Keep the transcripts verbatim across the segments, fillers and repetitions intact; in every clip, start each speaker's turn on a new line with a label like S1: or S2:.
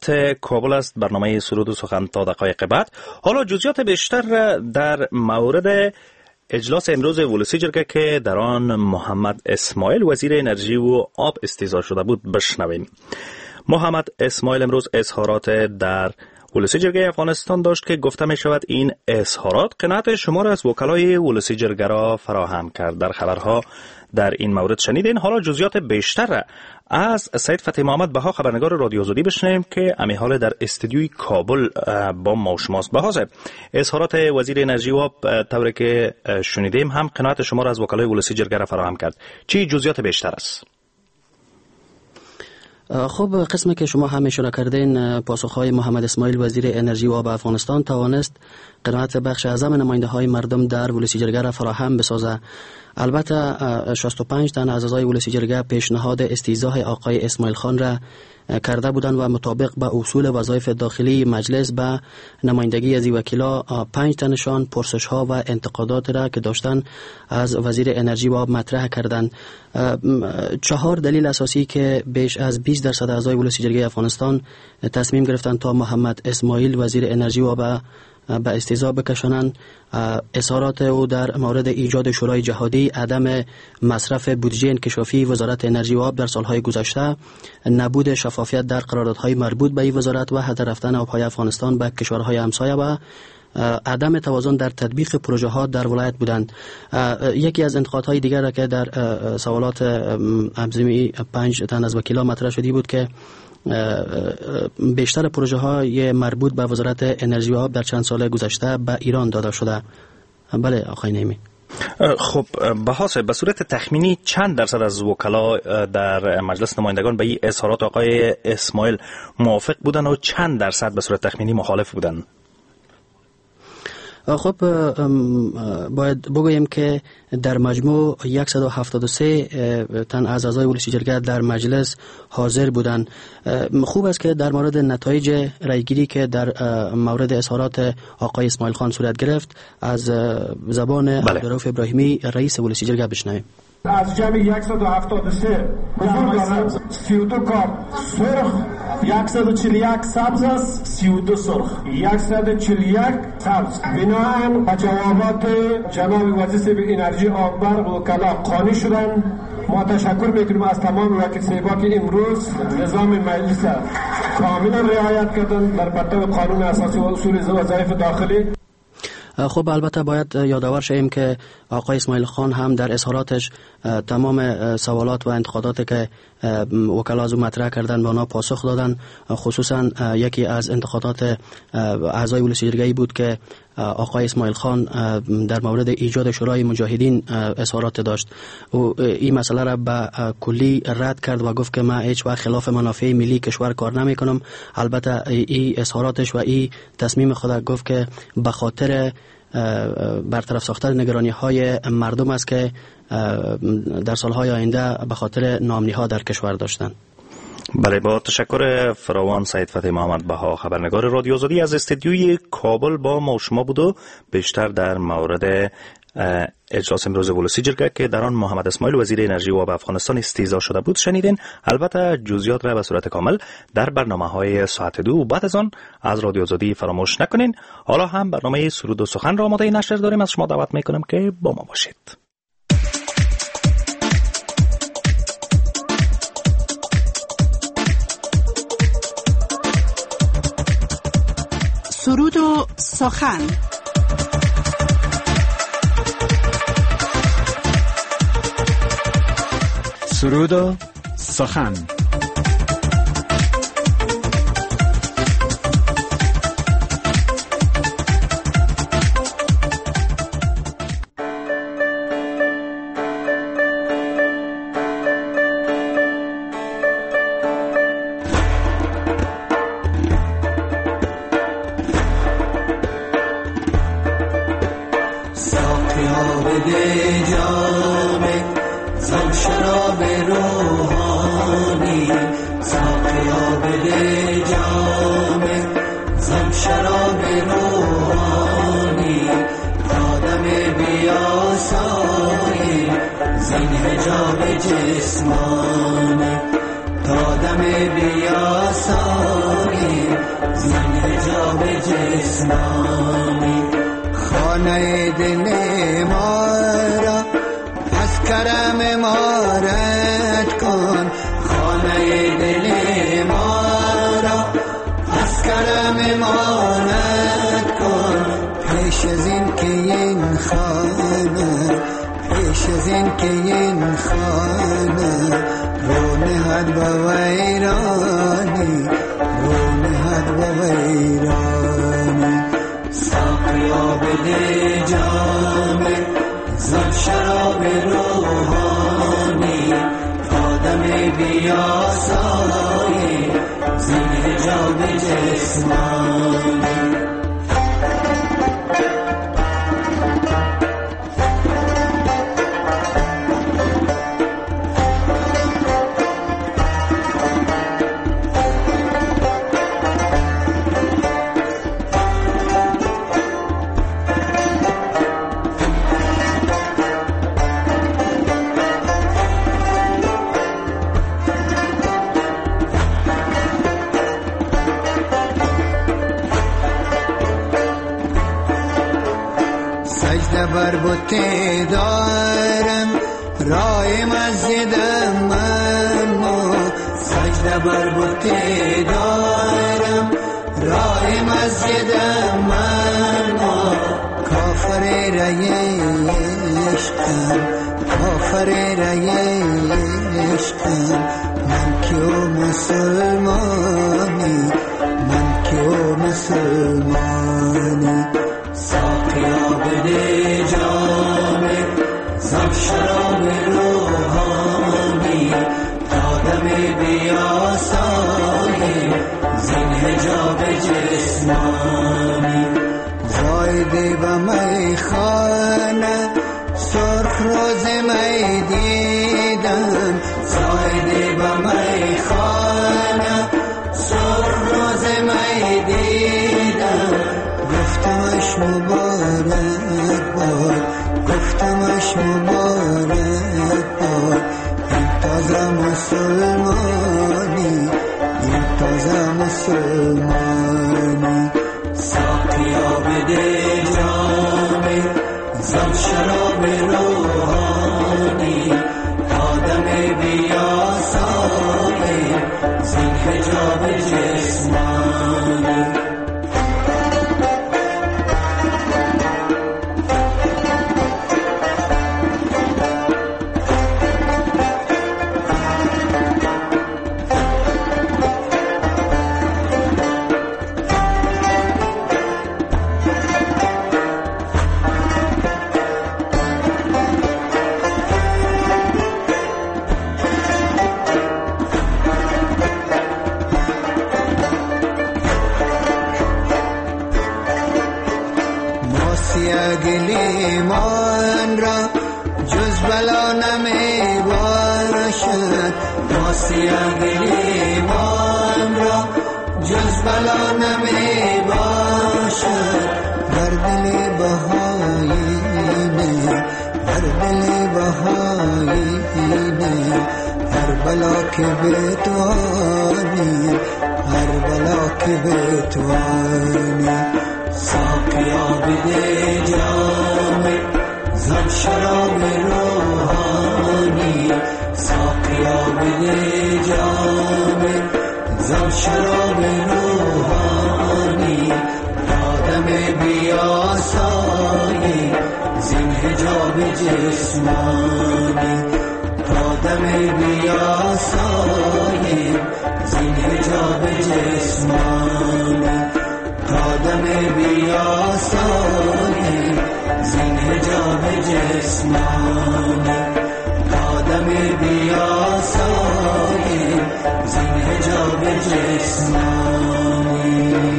S1: وقت کابل است. برنامه سرود و سخن تا دقایق بعد. حالا جزئیات بیشتر در مورد اجلاس امروز ولسی جرگه که در آن محمد اسماعیل وزیر انرژی و آب استیضاح شده بود بشنویم. محمد اسماعیل امروز اظهارات در ولسی جرگه افغانستان داشت که گفته می شود این اظهارات قناعت شما را از وکلای ولسی جرگه را فراهم کرد. در خبرها در این مورد شنیدین. حالا جزئیات بیشتر را از سید فتحی محمد بها خبرنگار رادیو آزادی بشنویم که امی حال در استودیوی کابل با ما و شماست. بها صاحب، اظهارات وزیر انرژی و آب طوری که شنیدیم هم قناعت شما را از وکلای ولسی جرگه را فراهم کرد. چی جزئیات بیشتر است؟
S2: خب قسمی که شما هم اشاره کردین، پاسخهای محمد اسماعیل وزیر انرژی و آب افغانستان توانست قناعت بخش اعظم نماینده های مردم در ولسی جرگه را فراهم بسازه. البته شصت و پنج تن از اعضای ولسی جرگه پیشنهاد استیضاح آقای اسماعیل خان را کرده بودند و مطابق به اصول وظایف داخلی مجلس به نمایندگی از وکیلا پنج تنشان پرسش ها و انتقادات را که داشتن از وزیر انرژی و آب مطرح کردند. چهار دلیل اساسی که بیش از بیست درصد اعضای ولسی جرگه افغانستان تصمیم گرفتند تا محمد اسماعیل وزیر انرژی و آب به استیضاح بکشانند: اظهارات او در مورد ایجاد شورای جهادی، عدم مصرف بودجه انکشافی وزارت انرژی و آب در سالهای گذشته، نبود شفافیت در قراردادهای مربوط به این وزارت و هدر رفتن آبهای افغانستان به کشورهای همسایه و عدم توازن در تطبیق پروژه ها در ولایت بودند. یکی از انتقادهای دیگر را که در سوالات ابزمی پنج تن از وکیلا مطرح شدی بود که بیشتر پروژه های مربوط به وزارت انرژی و آب در چند سال گذشته به ایران داده شده. بله آقای نعیمی.
S1: خب بحاث به صورت تخمینی چند درصد از وکلا در مجلس نمایندگان به این اظهارات آقای اسماعیل موافق بودن و چند درصد به صورت تخمینی مخالف بودن؟
S2: خب باید بگوییم که در مجموع صد و هفتاد و سه تن از اعضای ولسی جرگه در مجلس حاضر بودند. خوب است که در مورد نتایج رایگیری که در مورد اظهارات آقای اسماعیل خان صورت گرفت از زبان عبدالرؤوف ابراهیمی رئیس ولسی جرگه بشنویم.
S3: از جمع صد و هفتاد و سه حضور دارد. سی و دو کارت سرخ، صد و چهل و یک سبز است، سی و دو سرخ، صد و چهل و یک سبز. بناهن به جوابات جناب وزیر انرژی آب برق وکلا قانع شدند. ما تشکر میکنیم از تمام وکیل صاحبان که امروز نظام مجلس کاملا رعایت کردند در پرتو قانون اساسی و اصول وظایف داخلی.
S2: خب البته باید یادآور شویم که آقای اسماعیل خان هم در اظهاراتش تمام سوالات و انتقاداتی که وکلا از او مطرح کردن به آنها پاسخ دادن. خصوصا یکی از انتقادات اعضای ولسی جرگه بود که آقای اسماعیل خان در مورد ایجاد شورای مجاهدین اظهارات داشت. او این مسئله را به کلی رد کرد و گفت که من هیچ وقت خلاف منافع ملی کشور کار نمی کنم. البته این اظهاراتش و این تصمیم خود گفت که به خاطر برطرف ساختن نگرانی های مردم است که در سالهای آینده به خاطر ناامنی ها در کشور داشتند.
S1: بله، با تشکر فراوان سید فتحی محمد بها خبرنگار رادیو آزادی از استودیوی کابل با ما و شما بود و بیشتر در مورد اجلاس امروز ولسی جرگه که در آن محمد اسماعیل وزیر انرژی و آب افغانستان استیضاح شده بود شنیدین. البته جزئیات را به صورت کامل در برنامه‌های ساعت دو و بعد از آن از رادیو آزادی فراموش نکنین. حالا هم برنامه سرود و سخن را آماده نشر داریم. از شما دعوت میکنم که با ما باشید.
S4: سرود و سخن.
S5: سرود و سخن.
S6: جسمانی تا دم بیاسایی
S4: جسمانی. خانه دل ما را از کرم ما رد کن، خانه دل ما را از کرم ما رد کن. پیش از این که این خانه، پیش از این که این خانه رو نهد و ویرانی، رو نهد و ویرانی. ساقیا بده جام زب شراب روحانی، آدم بیاسایی زین حجاب جسمانی. بر بوته دارم رای مسجدم اما، سجده بر بوته دارم رای مسجدم اما. کافر رای عشقم، کافر رای عشقم. من کیو مسلمانی، من کیو مسلمانی. ساقیا بده جام زب شراب روحانی، آدم بیاسایی زین حجاب جسمانی. زایده به میخانه سرخ روز می دیدم، زایده به میخانه سرخ روز می دیدم. گفتمش مبارک باد، گفتمش مبارک باد. این تازه مسلمانی، این تازه مسلمانی. ساقیا بده جام زب شراب روحانی، آدم بیاسایی زین حجاب جسمانی. گلیمان را جز بلا نمی باشد، ماسیا گلیمان را جز بلا نمی باشد. بر دل بهایینه، بر دل بهایینه هر بلا که بتوانی، هر بلا که بتوانی. ساقیا بده جام زب شراب روحانی، ساقیا بده جام زب شراب روحانی. آدم بیاسایی زین حجاب جسمانی، آدم بیاسایی زین حجاب جسمانی. آدم بیاسایی زین حجاب جسمانی، آدم بیاسایی زین حجاب جسمانی.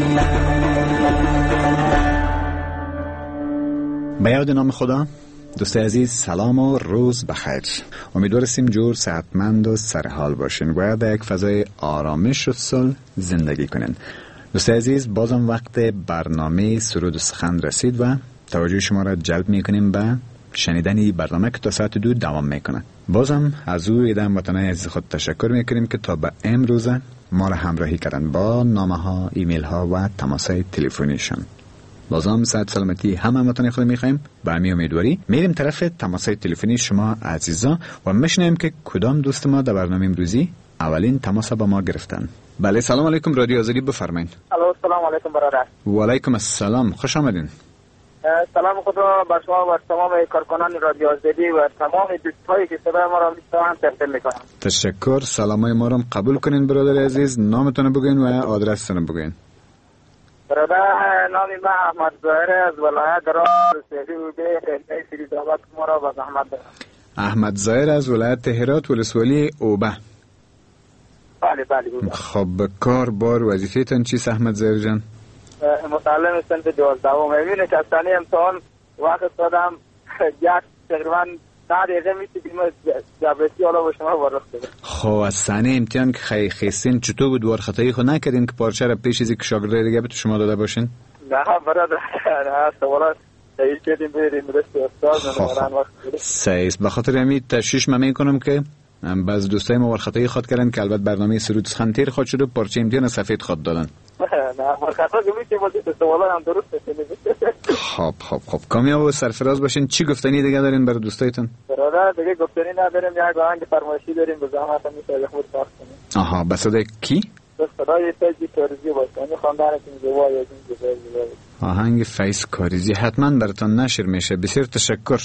S5: به یاد نام خدا. دوست عزیز سلام و روز بخیر. امیدواریم جور صحتمند و سرحال باشین و در یک فضای آرامش و صلح زندگی کنین. دوست عزیز بازم وقت برنامه سرود و سخن رسید و توجه شما را جلب میکنیم به شنیدن برنامه که تا ساعت دو دوام میکنه. بازم از او ایدم وطنه عزیز خود تشکر میکنیم که تا به امروز ما را همراهی کردن با نامه ها، ایمیل ها و تماس های تلفنیشان. لازم صحت سلامتی همه همتون خود میخوایم. با همین امیدواری میریم طرف تماسای تلفنی شما عزیزا و میشنیم که کدام دوست ما در برنامه امروزی اولین تماس با ما گرفتن. بله سلام علیکم، رادیو آزادی بفرمایید.
S6: الو سلام علیکم برادر.
S5: و علیکم السلام، خوش آمدین.
S6: سلام خدا بر شما و تمام کارکنان رادیو آزادی و تمام دوستایی که صدای ما را میشنوند تقدیم میکنم.
S5: تشکر. سلامای ما را قبول کنین برادر عزیز. نامتون بگین و آدرستون بگین.
S6: برادر نام من احمد ظاهر از ولایت هرات سری بوده خیلی فریدآباد ما را با زحمت دارم.
S5: احمد ظاهر از ولایت هرات ولسوالی اوبه.
S6: بله بله.
S5: خب کار بار وظیفه‌تون چیست احمد ظاهر جان؟
S6: متعلم سنت دوازدهم. میبینه که سنی امتحان وقت دادم یک تقریبا ده دقیقه میتونیم جبرسی حالا با شما وارخ بده.
S5: خب از سنه امتحان که خیلی خیستین چطور بود؟ وار خطایی خود نکردین که پارچه را پیش از که شاگرد دیگه به شما داده باشین؟
S6: نه برادر نه سوالات صحیح کردیم بریم رست استاد نمارن وقت بده.
S5: صحیح. به خاطر همین تشویش من میکنم که بعض دوستای ما وار خطایی خود کردن که البته برنامه سرود سخنتیر خود شده پارچه امتحان سفید خود دادن.
S6: نه مرخصا که میشه واسه سوالات هم درست بشه.
S5: خب خب خب کامیاب و سرفراز باشین. چی گفتنی دیگه دارین برای دوستایتون؟
S6: برادر دیگه گفتنی نداریم، یک آهنگ فرمایشی داریم به زحمت میشه خود پخش کنیم.
S5: آها به صدای کی؟
S6: به صدای فیض کاریزی باشه. میخوام درتون زیبایی از این جزای زیبایی.
S5: آهنگ فیض کاریزی حتما براتون نشر میشه. بسیار تشکر.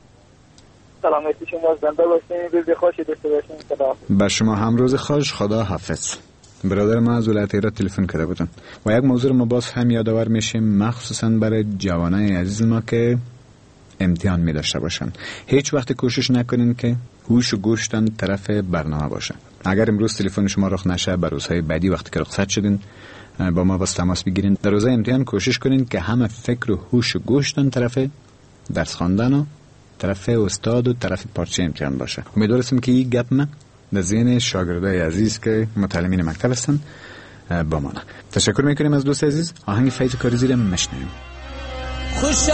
S6: سلامتی شما زنده باشین، روز خوشی داشته باشین. خدا
S5: به شما هم روز خوش. خدا حافظ. برادر ما از ولایت هرات تلفن کرده بودن و یک موضوع ما باز هم یادآور میشیم، مخصوصا برای جوانای عزیز ما که امتحان می داشته باشن. هیچ وقت کوشش نکنین که هوش و گوشتن طرف برنامه باشه. اگر امروز تلفن شما رخ نشه، بر روزهای بعدی وقتی که رخصت شدین با ما باز تماس بگیرین. در روزهای امتحان کوشش کنین که همه فکر و هوش و گوشتن طرف درس خواندن و طرف استاد و طرف پارچه امتحان باشه. امیدوارم که این گپ من در ذهن شاگردای عزیز که متعلمین مکتب هستن بمانه. تشکر میکنیم از دوست عزیز. آهنگ فیض کاریزی رو میشنویم.
S4: خوشم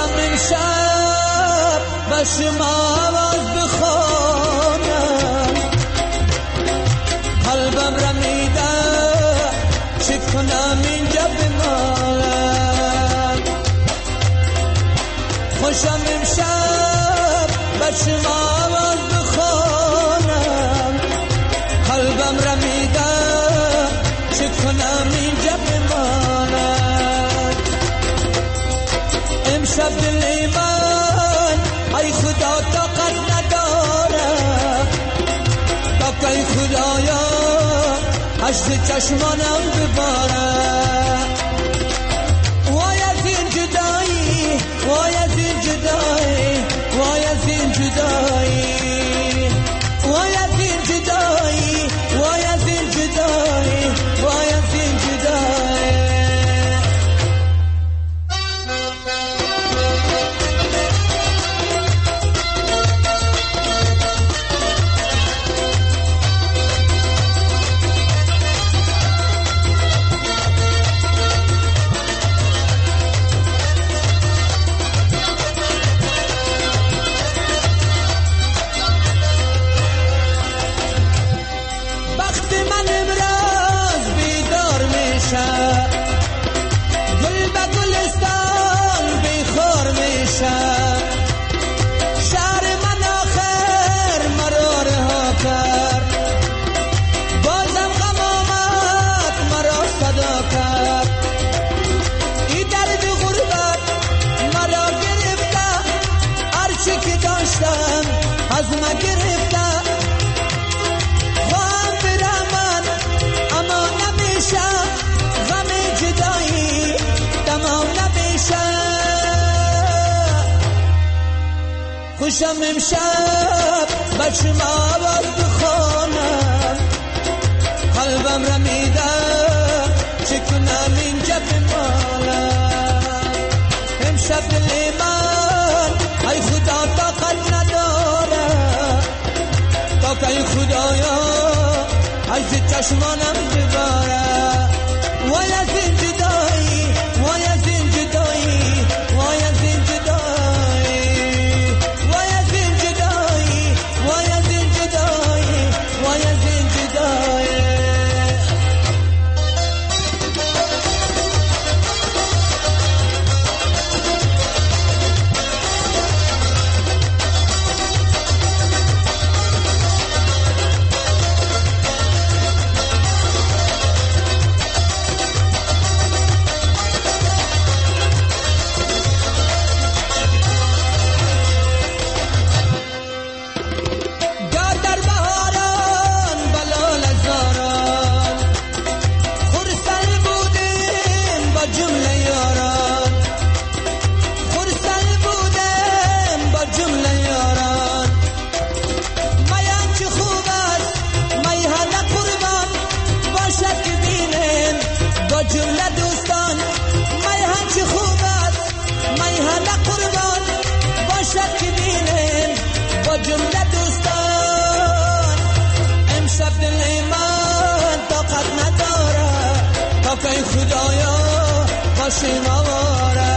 S4: امشب به شما آواز بخوانم، قلبم رمیده چه کنم اینجا بمانم. خوشم امشب به شما آواز بخوانم، قلبم رمیده چه کنم اینجا بمانم. امشب دل من ای خدا طاقت نداره، تا که ای خدایا اشک چشمانم بباره. وای از این جدایی، وای از این جدایی، وای از این جدایی، وای از این جدایی، وای از این جدایی، وای از این جدایی. خوشم امشب به شما آواز بخوانم، قلبم رمیده چه کنم اینجا بمانم. امشب دل من ای خدا طاقت نداره، تا که ای خدایا از چشمانم بباره. وای از این جدایی، وای از این جدایی، وای از این جدایی، وای از این جدایی، وای از این جدایی، وای از این جدایی. که خدایا باشیم آواره.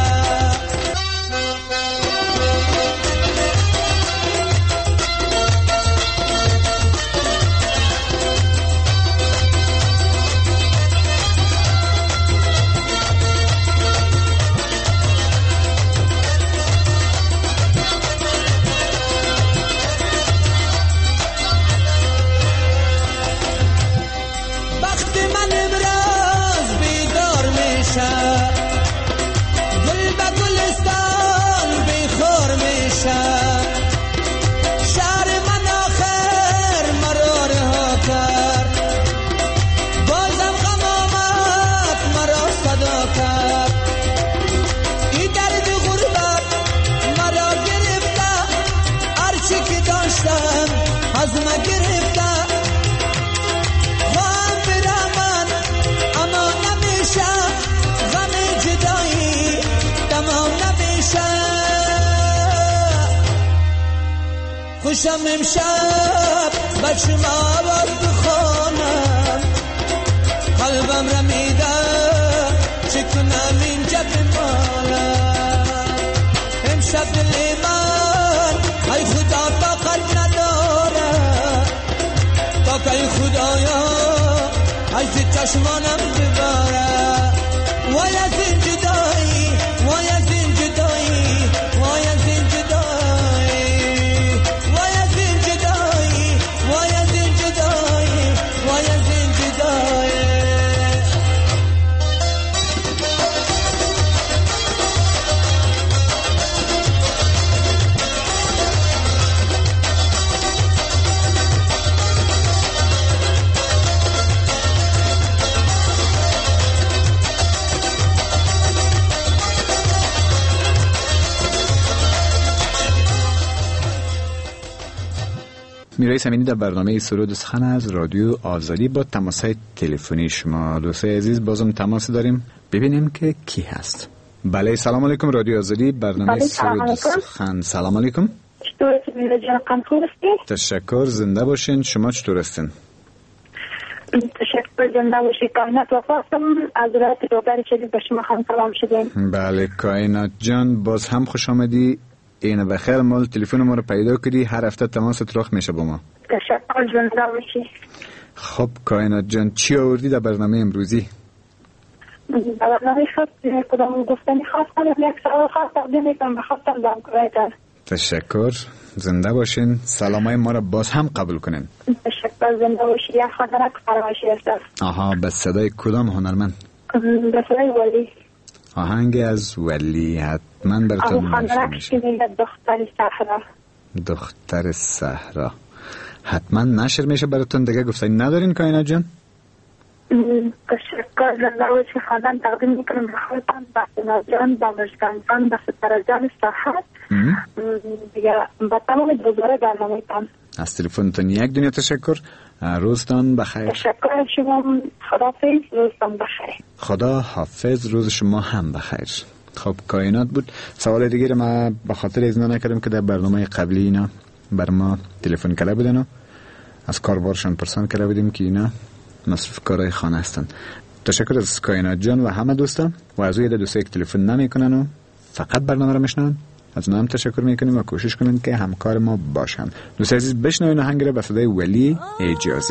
S4: خوشم امشب بچم آواز بخونم، قلبم را میده چه کنم اینجا بمالم. امشب دل من ای خدا طاقت نداره، تا که ای خدایا ای زی چشمانم بباره. وای از این جدایی، وای از این جدایی، وای از این جدایی،
S5: میرای امینی در برنامه سرود سخن از رادیو آزادی با تماس‌های تلفنی شما. دوستای عزیز بازم تماس داریم، ببینیم که کی هست. بله سلام علیکم، رادیو آزادی برنامه سرود سخن. سلام علیکم.
S7: چطور هستین جناب قمقور هستین؟
S5: تشکر، زنده باشین. شما چطور هستین؟
S7: تشکر، زنده باشید. کائنات وفا هستم از ولایت دوبر شدید، به شما هم سلام شدیم.
S5: بله کائنات جان، باز هم خوش آمدی. اینه بخیر، مال تلفن ما رو پیدا کردی، هر هفته تماس اتراخ میشه با ما.
S7: تشکر، زنده باشی.
S5: خب کائنات جان، چی آوردی در برنامه امروزی؟
S7: در برنامه خاص کدام گفتنی خواستم، یک سوال خاص تقدیم میکنم به خواستم دام کرایتر.
S5: تشکر، زنده باشین. سلامای ما رو باز هم قبول کنین.
S7: تشکر، زنده باشی. یک خاطرک فرمایشی هست.
S5: آها، به صدای کدام هنرمند؟
S7: به صدای ولی.
S5: آهنگ از ولی حتما براتون
S7: نشر میشه. دختر صحرا.
S5: دختر صحرا حتما نشر میشه براتون. دیگه گفتنی ندارین کائنات جان؟
S7: تشکر، زنده باشی. خواندن تقدیم میکنم به خودتان، به سنا جان، به مشکان جان، به ستاره جان صحت، دیگه به تمام دوزاره برنامه تان.
S5: از تلفنتون یک دنیا تشکر. روزتان بخیر.
S7: تشکر از شما. خداحافظ، روزتان بخیر.
S5: خدا حافظ، روز شما هم بخیر. خب کائنات بود. سوال دیگه ما به خاطر اذن نکردم که در برنامه قبلی اینا بر ما تلفن کرده بودن و از کاربارشان پرسان کرده بودیم که اینا مصروف کارهای خانه هستن. تشکر از کائنات جان و همه دوستان و از اوی دوستا یک تلفن نمیکنن و فقط برنامه رو میشنون. از اونها هم تشکر میکنیم و کوشش کنین که همکار ما باشن. دوست عزیز بشنوین آهنگ رو به صدای ولی اجازی.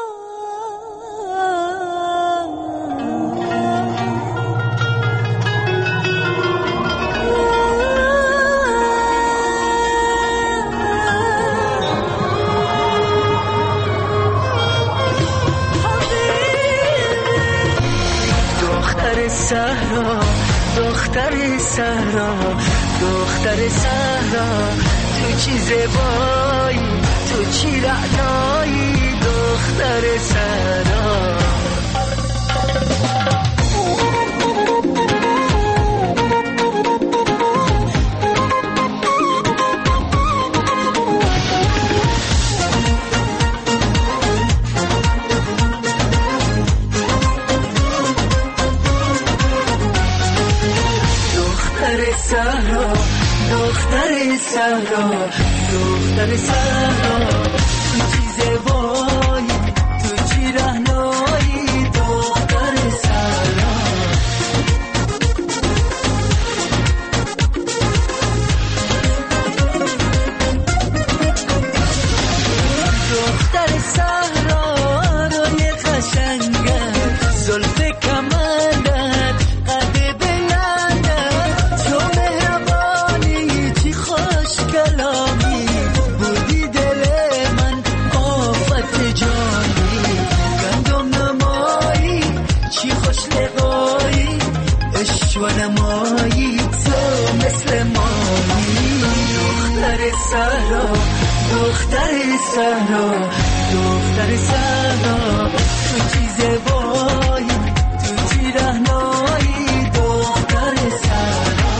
S8: دختر صحرا، دختر صحرا، دختر صحرا، تو چی زیبایی، تو چی رعنایی، دختر صحرا. صحرا، دختر صحرا، دختر صحرا، تو چی زیبایی، تو چی رعنایی، دختر صحرا. و نمایی تو مثل مایی دختر سهرا دختر سهرا دختر سهرا تو چی زیبایی تو چی رهنایی دختر سهرا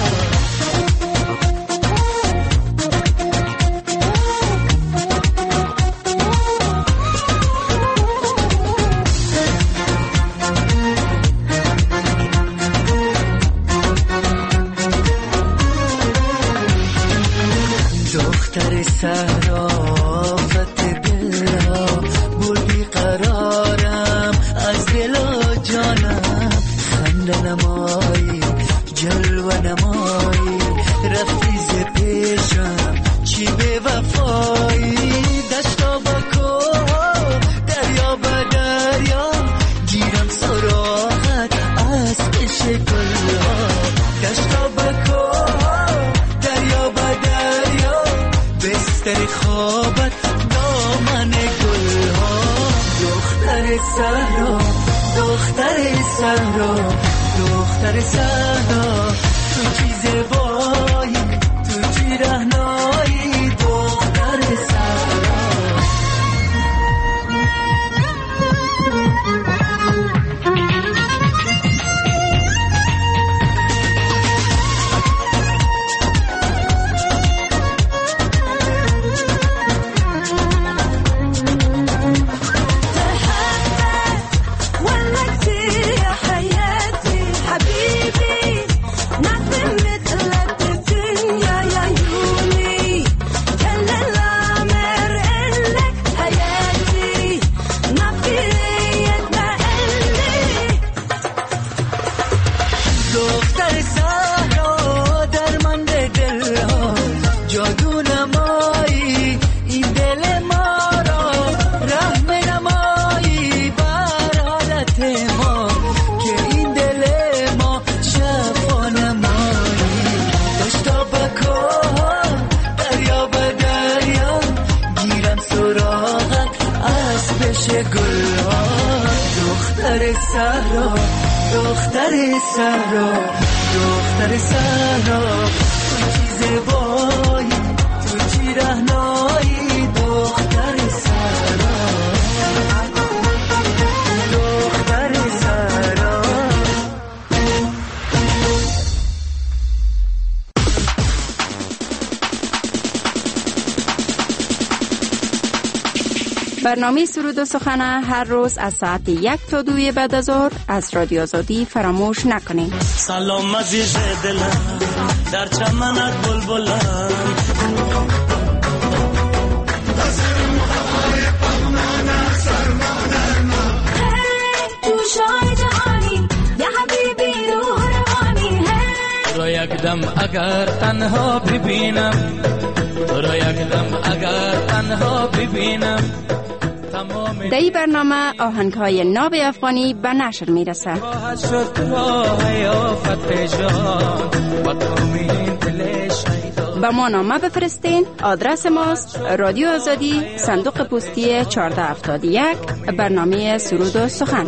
S8: دختر سهرا فت دلها بردی قرارم از دل و جانم خنده نمایی جلوه نمایی رفتی ز پیشم چی به وفایی دشتا با کوه دریا با دریا گیرم سراغت از پیش گلها دشتا با کوه دریا با دریا بستر خوابت دامن گلها دختر سهرا دختر سهرا دختر سهرا تو چی زیبایی تو چی رهنایی دختر سهرا سهرا دختر سهرا دختر سهرا تو چی زیبایی تو چی رهنایی دختر سهرا دختر سهرا
S9: برنامه سرود و سخن هر روز از ساعت یک تا دوی بعد از ظهر از رادیو آزادی فراموش نکنید.
S10: سلام عزیز دلم در چمنت بلبلم
S11: جوشای جهانی یا حبیبی روح روانی
S10: تو را یک دم اگر تنها ببینم تو را یک دم اگر تنها ببینم.
S9: در این برنامه آهنگ‌های ناب افغانی به نشر میرسه. به ما نامه بفرستین. آدرس ماست رادیو آزادی، صندوق پستی چهارده هفتاد و یک، برنامه سرود و سخن.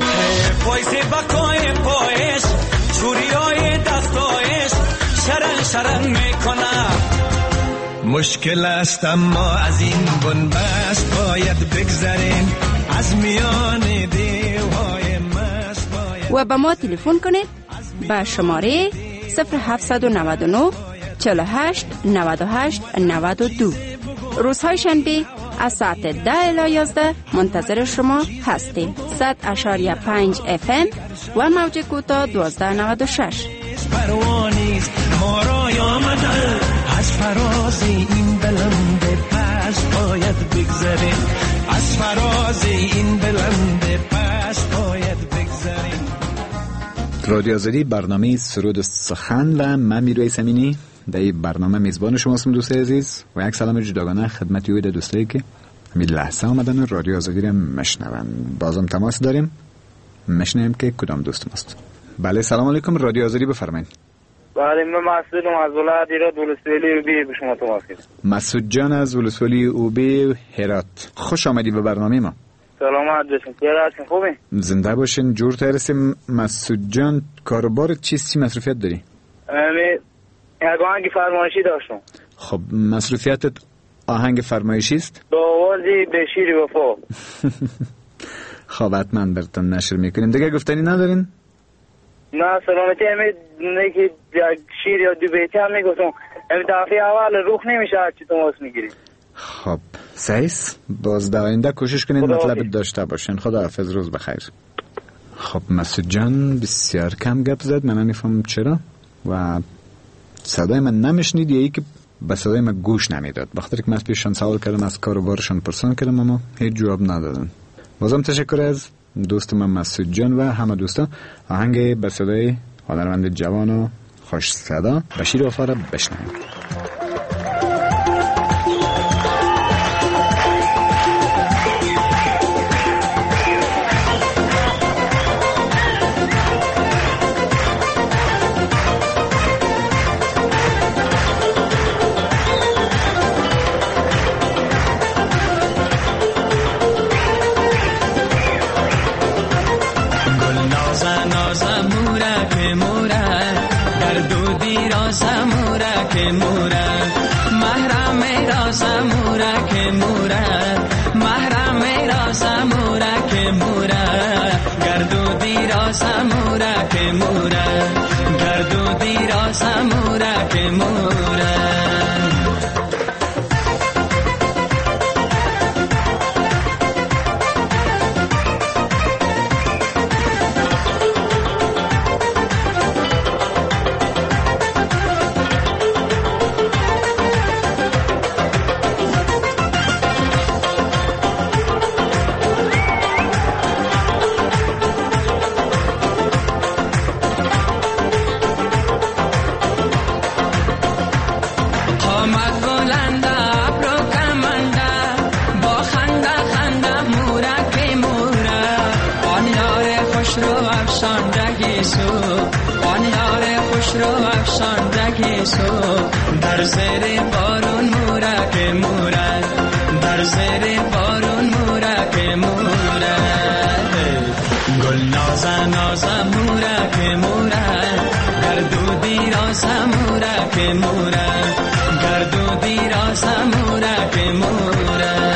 S12: مشکل است اما از این بنبست باید بگذریم از میان دیوهای مست باید.
S9: و به ما تلفن کنید به شماره صفر هفتصد و نود و نه چهل و هشت نود و هشت نود و دو. روزهای شنبه از ساعت ده الی یازده منتظر شما هستیم. صد اشاریه پنج اف ام و موج کوتاه دوازده نود و شش.
S12: پروانیست ما را آمده از فراز این بلند پست باید بگذریم از فراز این بلند پست باید بگذریم.
S5: رادیو آزادی، برنامه سرود و سخن و من میروی سمینی در این برنامه میزبان شما هستم دوست عزیز و یک سلام جداگانه خدمت یوید دوستایی که همین لحظه آمدن رادیو آزادی رو مشنون. بازم تماس داریم، مشنویم که کدام دوست ماست. بله سلام علیکم، رادیو آزادی بفرمایید.
S6: بله من مسعودم از ولایت هرات ولسوالی اوبی به شما تماس گرفتم.
S5: مسعود جان از ولسوالی اوبی هرات، خوش آمدید به برنامه ما.
S6: سلامت باشین. چه هستین؟ خوبی؟
S5: زنده باشین. جور ترسیم. مسعود جان کاربار چیستی مصروفیت داری؟
S6: امی یک آهنگ فرمایشی داشتم.
S5: خب مصروفیتت آهنگ فرمایشی است؟
S6: با آوازی به شیر وفا.
S5: خب حتما براتون نشر میکنیم. دیگه گفتنی ندارین؟
S6: نه سلامتی. امی نه که یک شیر یا دو بیتی هم میگفتم. امی دفعه اول روح نمیشه هرچی تماس میگیری.
S5: خب سعیس باز در آینده کوشش کنین مطلب داشته باشین. خدا حافظ، روز بخیر. خب مسعود جان بسیار کم گپ زد، من نمیفهم چرا و صدای من نمیشنید یا ای که به صدای من گوش نمیداد. بخاطر که من از پیششان سوال کردم، از کاروبارشان پرسان کردم اما هیچ جواب ندادن. بازم تشکر از دوست من مسعود جان و همه دوستان. آهنگ به صدای هنرمند جوان و خوش صدا بشیر وفا را بشنوید.
S13: در زیر بارون مورک مورک، در زیر بارون مورک مورک، گل نازه نازه مورک مورک، گردو دیرازه مورک مورک، گردو دیرازه مورک مورک.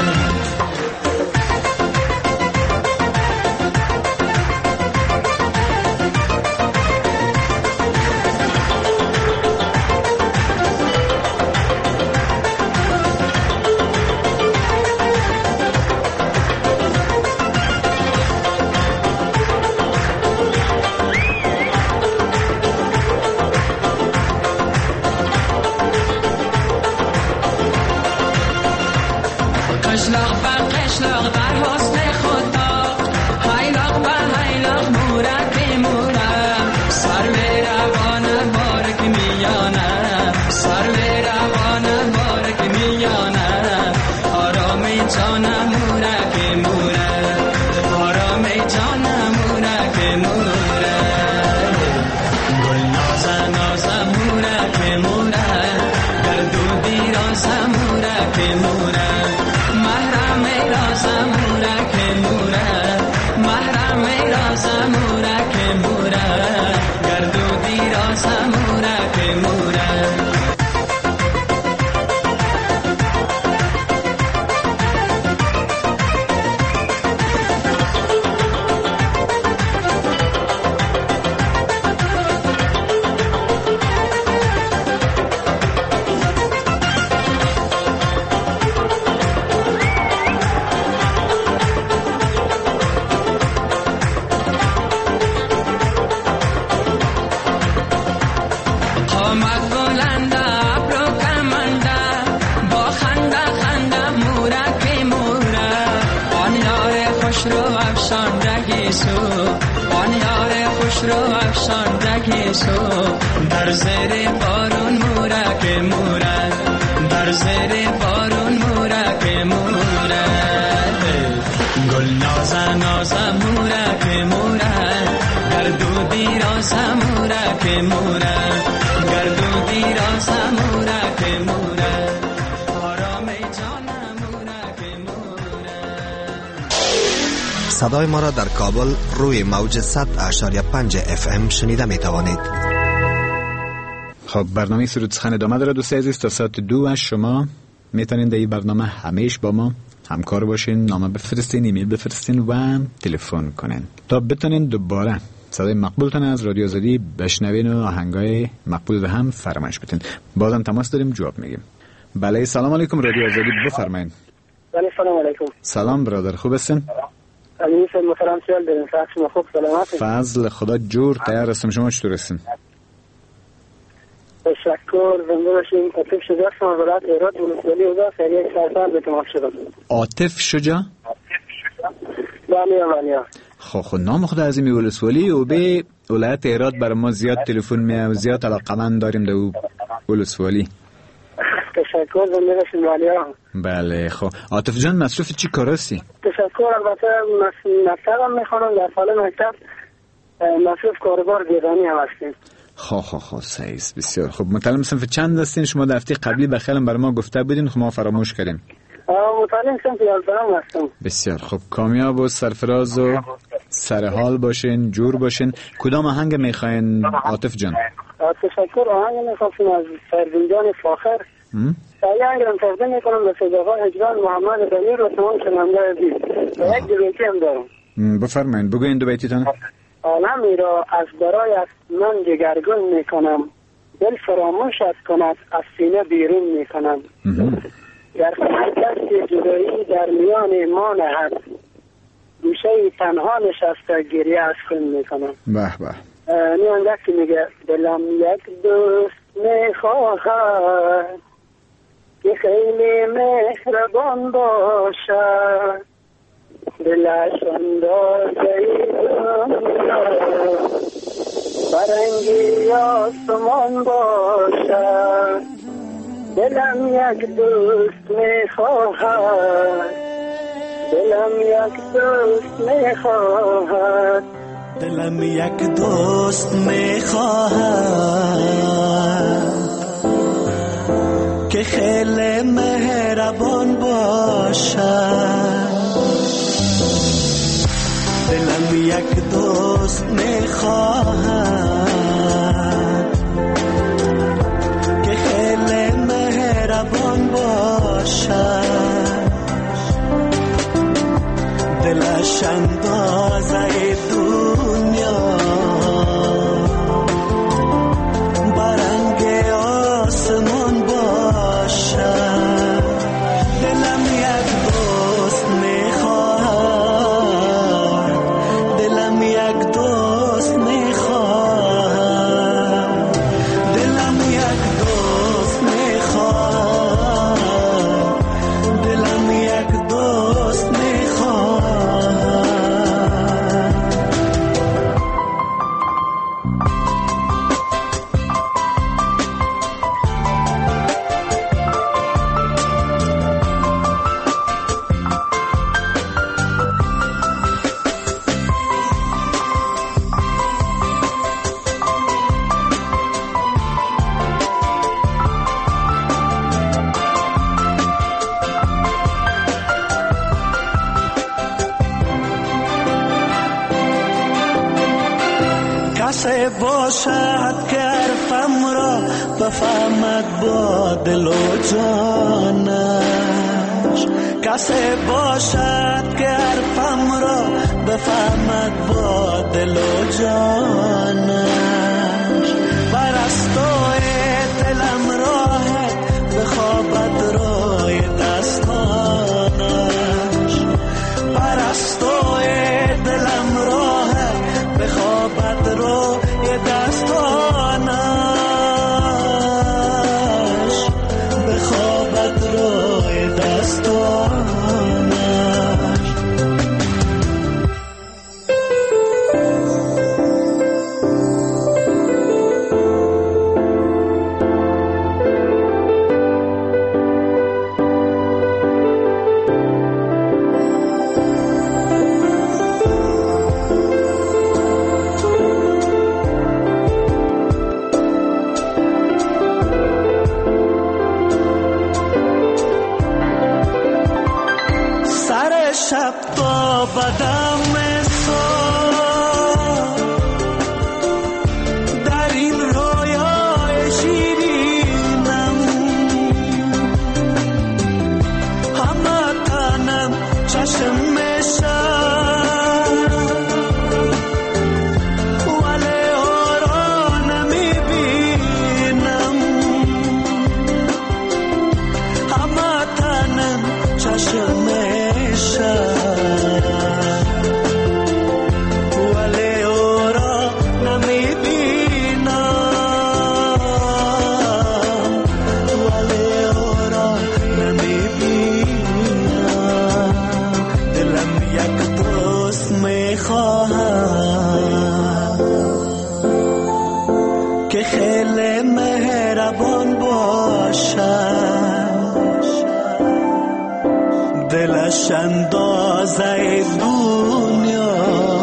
S13: در زیر بارون مورک مورک، در زیر بارون مورک مورک، گل نازه نازه مورک مورک، گردو دیرازه مورک مورک، گردو دیرازه مورک مورک، آرام جان مورک مورک.
S14: صدای ما را در کابل روی موج صد اشاری پنج اف ام شنیده می توانید.
S5: خب برنامه سرود سخن ادامه داره دوست عزیز. تا ساعت دو از شما میتونین در این برنامه همیش با ما همکار باشین، نامه بفرستین، ایمیل بفرستین و تلفن کنین تا بتونین دوباره صدای مقبولتون از رادیو آزادی بشنوین و آهنگای مقبول رو هم فرمایش بدین. بازم تماس داریم، جواب میگیم. بله سلام علیکم رادیو آزادی، بفرمایید.
S15: بله سلام علیکم.
S5: سلام برادر، خوب هستین؟
S15: علیکم سلام محترم، سوال داریم. صحت شما خوب، سلامت؟
S5: فضل خدا جور تیار هستم. شما چطور هستین؟
S15: تشکر، زنده باشین. عاطف شجاع هستم از ولایت ایراد ولسوالی اوضاع سریع سرسر به تمام شدم.
S5: عاطف شجاع؟
S15: بله بله.
S5: خب خود نام خدا عظیمی ولسوالی و به ولایت ایراد برای ما زیاد تلفن میاد و زیاد علاقمند داریم در ولسوالی.
S15: تشکر، زنده باشین. بله
S5: بله. خب عاطف جان مصروف چی کار هستی؟
S15: تشکر، البته مکتبم میخوانم، در سال مکتب مصروف کاربار گردانی هم هستیم.
S5: خب خب خب صحیح است، بسیار خوب. متعلم صنف چند هستین شما؟ در هفته قبلی بخیرم برای ما گفته بودین، خب ما فراموش کردیم.
S15: متعلم صنف یازدهم هستم.
S5: بسیار خوب، کامیاب و سرفراز و سرحال باشین، جور باشین. کدام آهنگ میخواین عاطف جان؟
S15: تشکر، آهنگ میخواستیم از فردینجان فاخر. یه آهنگ رو تقدیم میکنم به صداقا هجران محمد دمیر و تمام شنونده عزیز. و یک دو بیتی هم دارم.
S5: بفرمایید، بگوین دو بیتیتان.
S15: عالمی را از برایت من جگرگون میکنم، دل فراموشت کند از سینه بیرون میکنم. گر دست جدایی در میان ما نهد، گوشه تنها نشسته گریه از خون میکنم.
S5: به به.
S15: نیانده که میگه دلم یک دوست میخواهد که خیلی مهربان باشد، دلش اندازه دنیا برنگی آسمان باشد. دلم یک دوست میخواهد، دلم یک دوست میخواهد،
S8: دلم یک دوست میخواهد که خیلی مهربان باشد. دلم یک دوست میخواهد که خیلی مهربان باشد، دلش اندازه دنیا برنگ آسمان باشد. دلم یک دوست میخواهد، دلم یک دوست میخواهد، دلم یک دوست میخواهد، دلم یک دوست میخواهد. کسی باشد که حرفم را بفهمد با دل و جانش، کسی باشد که حرفم را بفهمد با دل و جانش. برستای دلم راحت بخوابد روی دستانش، برستای دلم راحت بخوابد روی دستانش، بخوابد روی دستانش. که خیلی مهربان باشد، دلش اندازه دنیا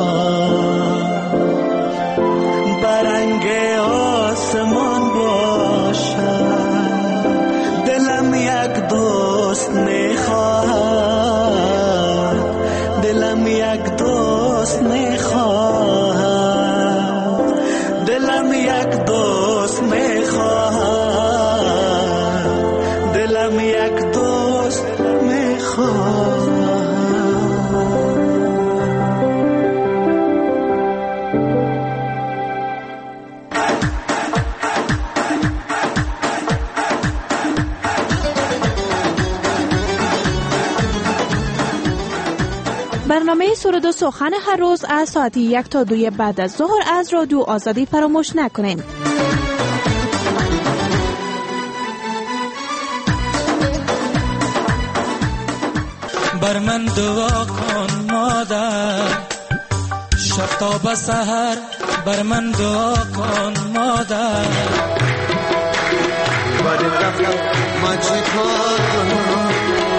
S8: برنگ آسمان باشد. دلم یک دوست میخواهد، دلم یک دوست میخواهد، دلم یک دوست میخواهد، دلم یک دوست میخواهد.
S16: برنامه سرود و سخن هر روز از ساعت یک تا دوی بعد از ظهر از رادیو آزادی فراموش نکنین.
S10: بر من دعا کن مادر، شب تا به سحر بر من دعا کن مادر.
S8: بریم رفتم ما چی کار کنم؟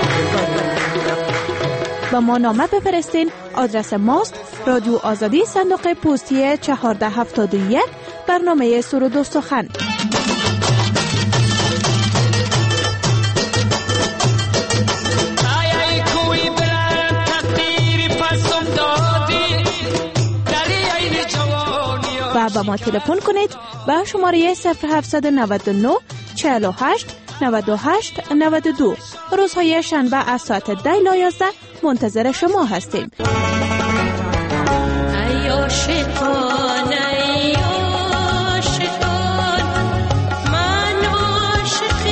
S16: با ما نامه بفرستین. آدرس ماست رادیو آزادی، صندوق پستی چهارده هفتاد و یک، برنامه سرود و سخن. و با ما تلفن کنید به شماره صفر هفتصد و نود و نه چهل و هشت نود و هشت نود و دو. روزهای شنبه از ساعت ده تا یازده منتظر شما هستیم.
S11: ای عاشقان، ای عاشقان، من عاشق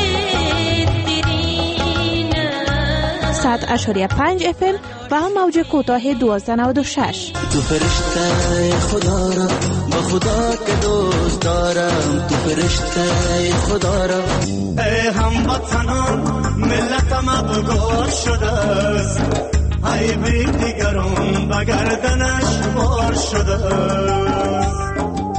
S11: دیرینم.
S16: صد اشاریه پنج اف ام و موج کوتاه دوازده نود و شش.
S8: تو فرشته خدا را با خدا که دوست دارم، تو فرشته خدا را. ای هموطنان ملتم ابگار شده است، ای بی دیگران به گردنش بار شده است.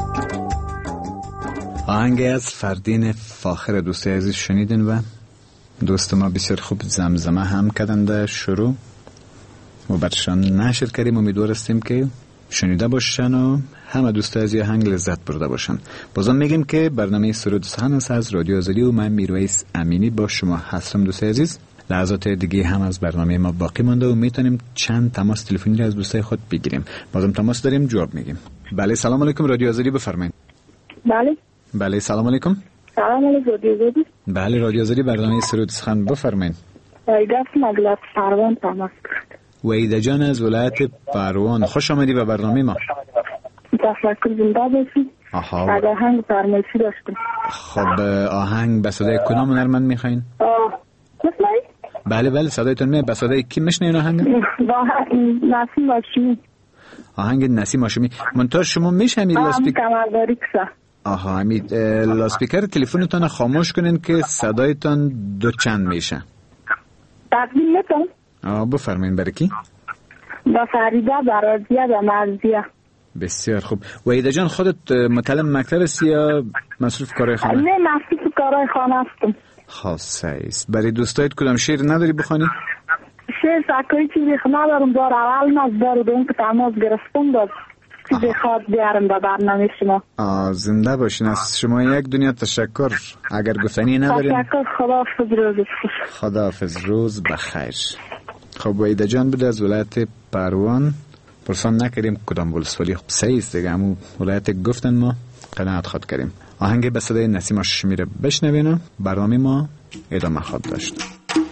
S5: آهنگی از فردین فاخر دوست عزیز شنیدین و دوست ما بسیار خوب زمزمه هم کردن در شروع و برشان نشر کردیم. امیدوار هستیم که شنیده باشن و همه دوست از یه هنگ لذت برده باشن. بازم میگیم که برنامه سرود سخن است از رادیو آزادی و من میرویس امینی با شما هستم. دوست عزیز، لحظات دیگه هم از برنامه ما باقی مانده و میتونیم چند تماس تلفنی از دوستای خود بگیریم. بازم تماس داریم، جواب میگیم. بله سلام علیکم، رادیو آزادی بفرمایید.
S7: بله
S5: بله سلام علیکم.
S7: سلام علیکم رادیو آزادی.
S5: بله رادیو آزادی، برنامه سرود سخن بفرمایید.
S7: وحیده از ولایت پروان تماس کرد.
S5: وحیده جان از ولایت پروان، خوش آمدی به برنامه ما.
S7: تشکر، زنده باشی.
S5: آها.
S7: بعد آهنگ فرمایشی داشتیم.
S5: خب آهنگ به صدای کدام هنرمند میخواین؟
S7: آه بسمایی؟
S5: بله بله صدایتون میاد. به صدای کی میشنین آهنگ؟
S7: نسیم هاشمی.
S5: آهنگ نسیم هاشمی. منتها شما میشه همین لاسپیکر
S7: کمرداری کسا.
S5: آها همین لاسپیکر تلفنتون خاموش کنین که صدایتان دو چند میشه.
S7: تقدیم میکنم.
S5: آه بفرمایید. برای کی؟
S7: با فریده، برازیه و مرزیه.
S5: بسیار خوب. وحیده جان خودت متعلم مکتب هستی یا مصروف کارهای خانه؟
S7: نه مصروف کارهای خانه هستم.
S5: خاصه است. برای دوستایت کدام شعر نداری بخوانی؟
S7: شعر سکوی چیزی ندارم. بار اول از بار دوم که تماس گرفتم باز چیزی خواد بیارم به برنامه شما.
S5: آه زنده باشین. از شما یک دنیا تشکر. اگر گفتنی نداریم
S7: تشکر. خداحافظ، روز بخیر.
S5: خداحافظ، روز بخیر. خب وحیده جان بود از ولایت پروان. پرسان نکردیم کدام ولسوالی. خب سه است دیگه، همون ولایت گفتن ما قناعت خود کردیم. آهنگ به صدای نسیم هاشمی رو بشنوین و برنامه ما ادامه خواهد داشت.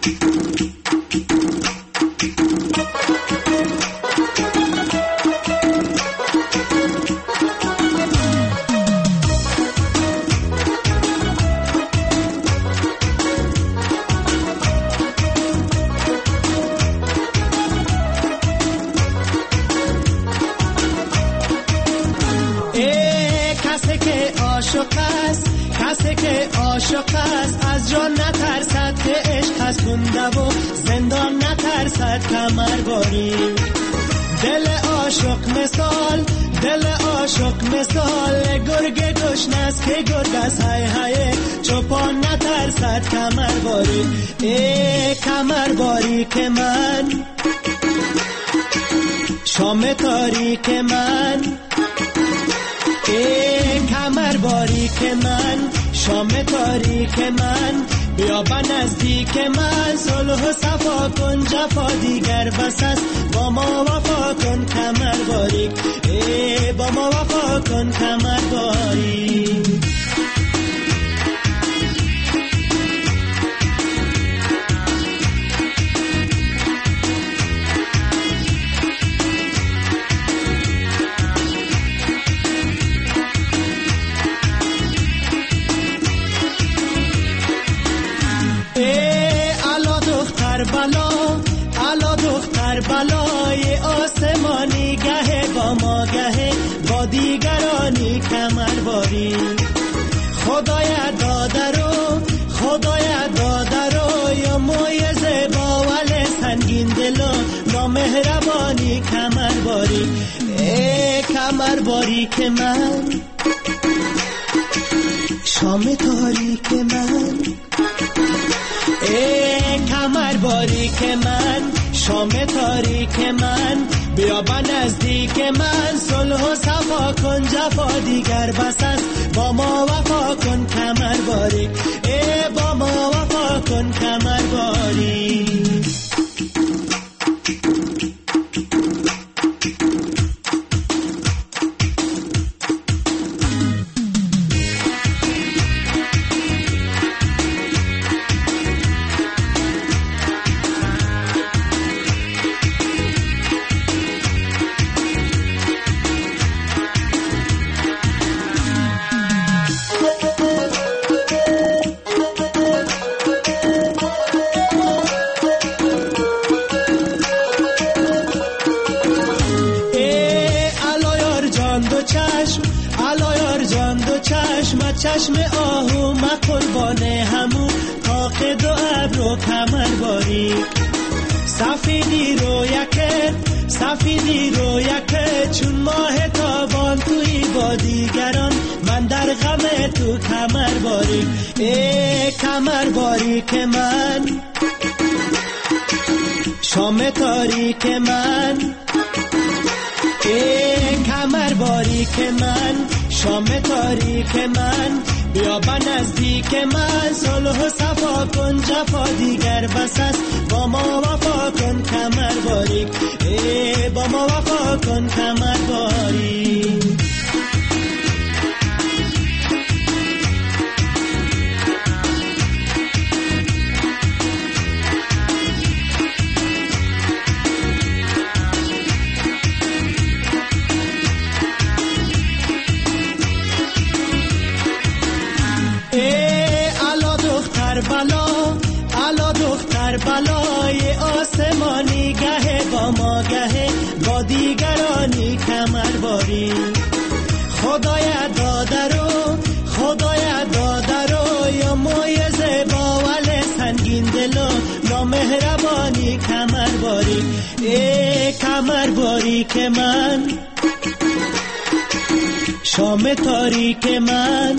S17: کسی که عاشق است از جان نترسد که عشق هست گنده و زندان نترسد کمر باری دل عاشق مثال دل عاشق مثال گرگ گشنست که گرگ است های های چوپان نترسد کمر باری ای کمر باری که من شام تاریک من ای کمر باری که من شام تاریک من بیا با نزدیک من صلح و صفا کن جفا دیگر بس است با ما وفا کن کمر باریک ای با ما وفا کن کمر باریک بلا علا دختر بلای آسمانی گه با ما گه با دیگرانی کمر باری خدای داده رو خدای داده رو یا مویزه با ولی سنگین دلو نامهربانی کمر باری ای کمر باری که من شام تاریک من ای کمر باریک من شام تاریک من بیا با نزدیک من صلح و صفا کن جفا دیگر بس است با ما وفا کن کمر باریک ای با ما وفا کن کمر باریک چشم آهو ما قربان همو تاقد و ابرو کمر باری سفیدی رو یکه سفیدی رو یکه چون ماه تابان توی با دیگران من در غم تو کمر باری ای کمر باری که من شام تاریک من ای کمر باری که من شام تاریک من بیا با نزدیک من صلح و صفا کن جفا دیگر بس است با ما وفا کن کمر باریک ای با ما وفا کن کمر باریک بلا علا دختر بلای آسمانی گه با ما گه با دیگرانی کمر باری خدای داده رو خدای داده رو یا مویزه با ولی سنگین دلو نامهربانی کمر باری ای کمر باری که من شام تاریک من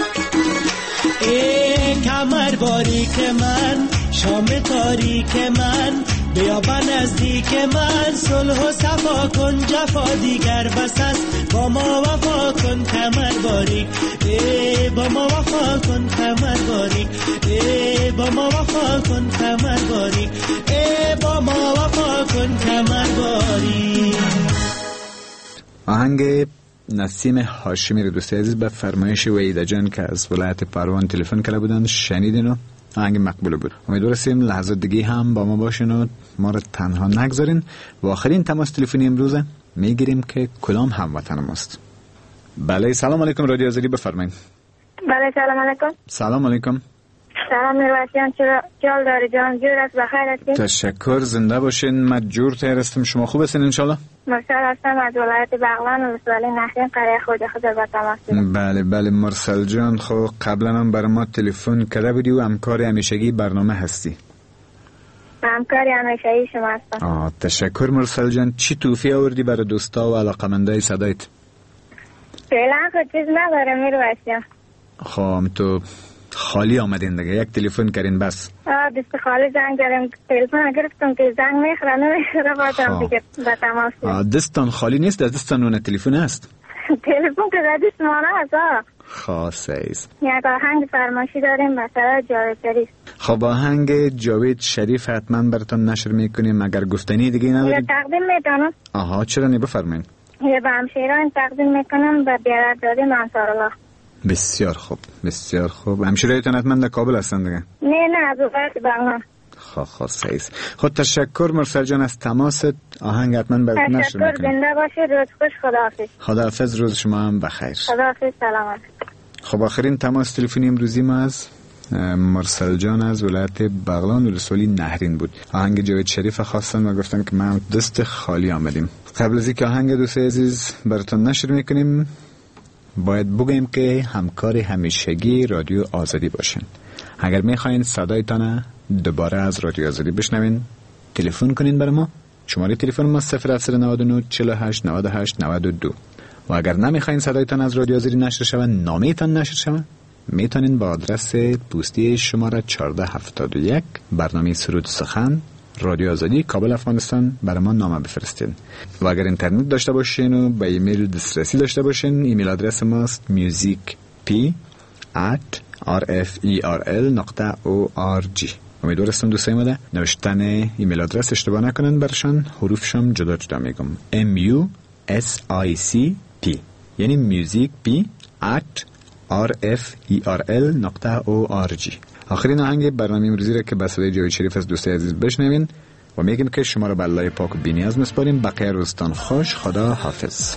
S17: ای کمر باریک من شام تاریک من بیا با نزدیک من صلح و صفا کن جفا دیگر بس است با ما وفا کن کمر باریک ای با ما وفا کن کمر باریک ای با ما وفا کن کمر باریک ای با ما وفا کن کمر باریک.
S5: آهنگ نسیم هاشمی رو دوست عزیز به فرمایش وحیده جان که از ولایت پروان تلفن کرده بودن شنیدین و آهنگ مقبول بود. امیدوارم لحظات دیگه هم با ما باشین و ما رو تنها نگذارین. و آخرین تماس تلفنی امروز میگیریم که کدام هموطن ماست. بله سلام علیکم رادیو آزادی بفرمایید.
S7: بله سلام علیکم.
S5: سلام علیکم.
S7: سلام میروشیان چرا جال داری جان جور است بخیر هستین؟
S5: تشکر زنده باشین. من جور تیر هستم. شما خوب هستین انشالله؟
S7: مرسل هستم از ولایت بغلان و مسئله نخیم قریه خود خود با تماس.
S5: بله بله مرسل جان خب قبلا هم برای ما تلفن کرده بودی و همکار همیشگی برنامه هستی.
S7: همکاری همیشه‌ای شما هستم.
S5: آه تشکر مرسل جان. چی توفیه آوردی برای دوستا و علاقمندای صدایت؟
S7: فعلا خود چیز نداره میروشیم.
S5: خب تو خالی آمدین دیگه، یک تلفن کردین بس.
S7: آه دست خالی زنگ دارم، تلفن گرفتم که زنگ میخوره نمیخوره باتم دیگه به تماس.
S5: آه دستان خالی نیست، در دستان اون تلفن هست؟
S7: تلفن که در دست ما هست. آه
S5: خاصه ایست.
S7: یک آهنگ فرمایشی داریم مثلا جاوید شریف.
S5: خب آهنگ جاوید شریف حتما براتون نشر میکنیم. اگر گفتنی دیگه ندارید
S7: تقدیم میکنم.
S5: آها چرا نه بفرمایید.
S7: یه به همشیران تقدیم میکنم و بی‌قراردادی منصور الله.
S5: بسیار خوب بسیار خوب. همشیرایتون حتما در کابل هستن دیگه؟
S7: نه نه از وقت بغلان.
S5: خب خاصه ایست. خود تشکر مرسل جان از تماست. آهنگ حتما براتون نشر میکنیم.
S7: تشکر، زنده باشید، روز خوش، خداحافظ.
S5: خداحافظ، روز شما هم بخیر.
S7: خداحافظ، سلامت.
S5: خب آخرین تماس تلفنی امروزی ما از مرسل جان از ولایت بغلان ولسوالی نهرین بود. آهنگ جاوید شریف خواستن و گفتن که ما دست خالی آمدیم. قبل از اینکه آهنگ دوست عزیز براتون نشر میکنیم باید بگیم که همکار همیشگی رادیو آزادی باشین. اگر میخواین صدایتان دوباره از رادیو آزادی بشنوین تلفن کنین برای ما. شماره تلفن ما صفر هفت نه نه چهل و هشت نود و هشت نود و دو. و اگر نمیخواین صدایتان از رادیو آزادی نشر شود، نامیتان نشر شود، میتونین با آدرس پستی شماره چهارده هفتاد و یک برنامه سرود سخن رادیو آزادی کابل افغانستان برای ما نامه بفرستین. و اگر اینترنت داشته باشین و به ایمیل دسترسی داشته باشین، ایمیل آدرس ماست musicp at rferl نقطه org. امیدوارم دوستای ما نوشتن ایمیل آدرس اشتباه نکنن، برشان حروفشم جدا جدا میگم. m u s i c p یعنی musicp at rferl نقطه org. آخرین آهنگ برنامه امروزی را که به صدای جاوید شریف از دوستای عزیز بشنوین و میگیم که شما را به الله پاک و بی‌نیاز میسپاریم. بقیه روزتان خوش. خدا حافظ.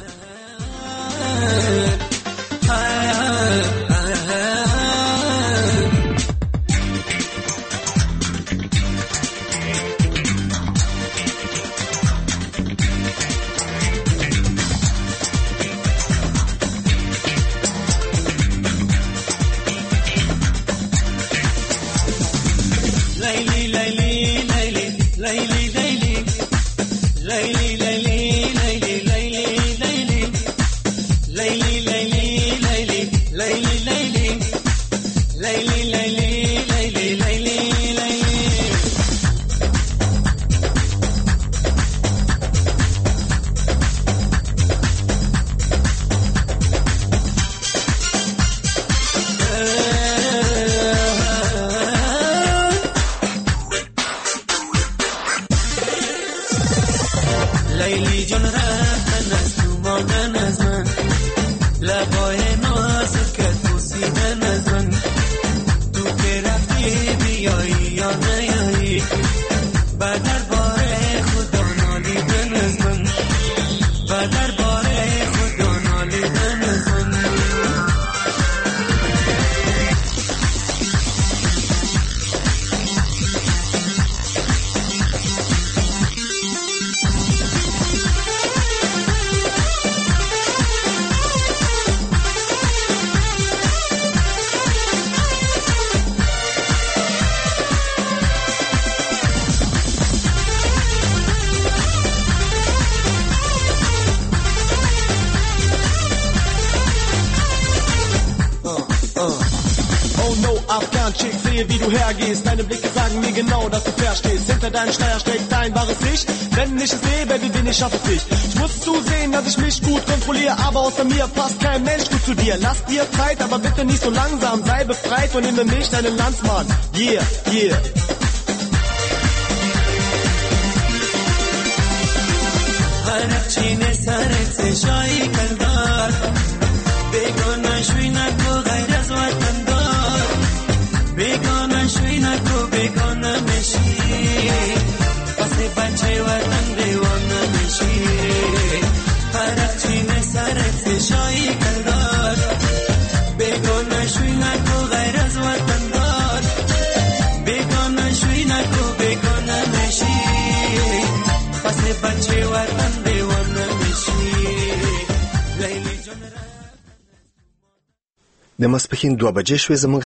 S8: لیلی جان رفتن از تو ماندن از من، لبای نازک تو سیدن از من، تو که رفتی بیایی یا نیایی، با دربار خدا نالیدن از من، با دربار خدا نالیدن از من.
S18: Chick, sehe, wie du hergehst. Deine Blicke sagen mir genau, dass du verstehst. Hinter deinem Schleier steckt dein wahres Licht. Wenn ich es sehe, Baby, bin ich schaffe es nicht. Ich muss zusehen, dass ich mich gut kontrolliere, aber außer mir passt kein Mensch gut zu dir. Lass dir Zeit, aber bitte nicht so langsam. Sei befreit und nehme mich, deinen Landsmann. Yeah, yeah.
S8: Harachine saret se shai kaldar, begona shui na ko gair az watandar, begona shui na ko begona meshi, pasne bache watan dewana meshi. Harachine saret se shai kaldar, begona shui na ko gair az watandar, begona shui na ko begona meshi, pasne bache watan dewana meshi.
S14: د ماسپښین دوه بجې شوې. زموږ